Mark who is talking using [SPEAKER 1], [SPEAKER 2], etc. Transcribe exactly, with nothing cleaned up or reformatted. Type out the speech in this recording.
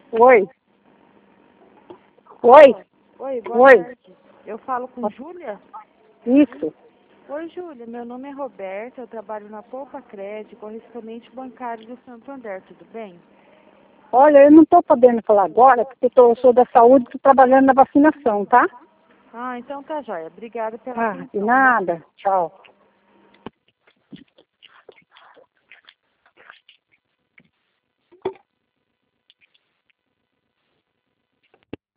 [SPEAKER 1] Oi. Oi.
[SPEAKER 2] Oi, boa
[SPEAKER 1] Oi.
[SPEAKER 2] tarde. Eu falo com Júlia?
[SPEAKER 1] Isso.
[SPEAKER 2] Oi, Júlia. Meu nome é Roberta, eu trabalho na Poupa Crédito, correspondente bancário do Santander, tudo bem?
[SPEAKER 1] Olha, eu não estou podendo falar agora, porque eu, tô, eu sou da saúde e estou trabalhando na vacinação, tá?
[SPEAKER 2] Ah, então tá jóia. Obrigada pela
[SPEAKER 1] Ah,
[SPEAKER 2] atenção.
[SPEAKER 1] de nada. Tchau.